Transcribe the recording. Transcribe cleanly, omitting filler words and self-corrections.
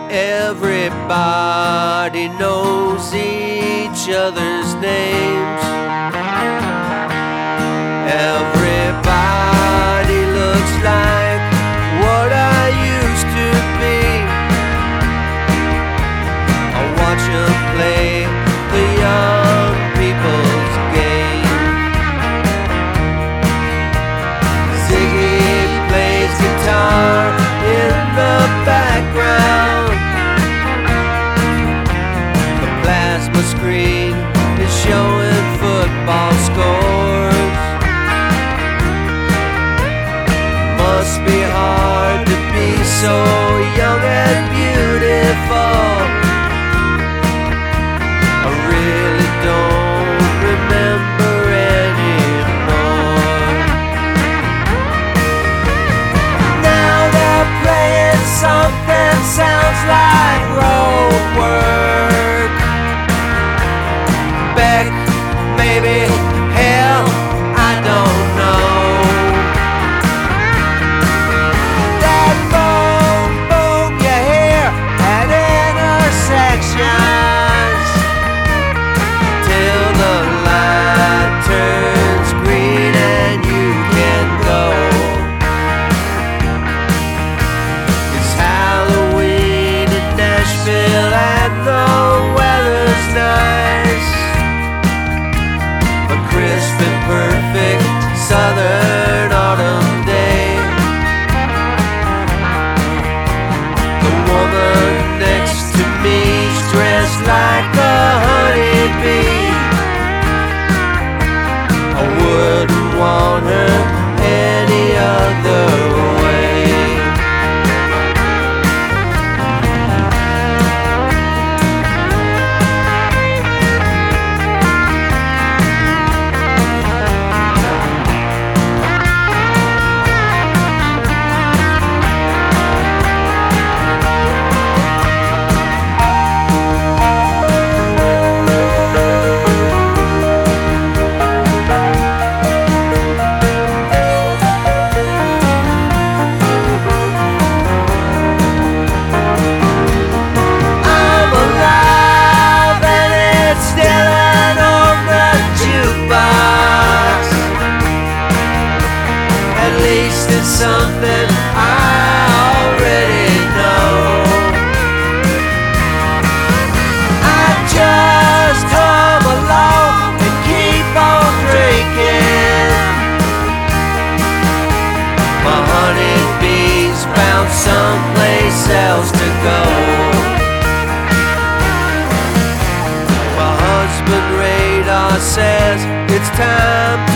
Everybody knows each other's names. Everybody looks like what I used to be. I watch them play the young people's game. Ziggy plays guitar in the background. The plasma screen is showing football scores. Must be hard to be so young and beautiful. I really don't remember anymore. Now they're playing something sounds like road work. Beck, maybe, hell, I don't know. That boom, boom you hear at intersections till the light turns green and you can go. It's Halloween in Nashville and the weather's nice. A crisp and perfect southern autumn day. The woman next to me's dressed like a honeybee. I wouldn't want her any other way. It's something I already know. I just come along and keep on drinking. My honeybees found someplace else to go. My husband radar says it's time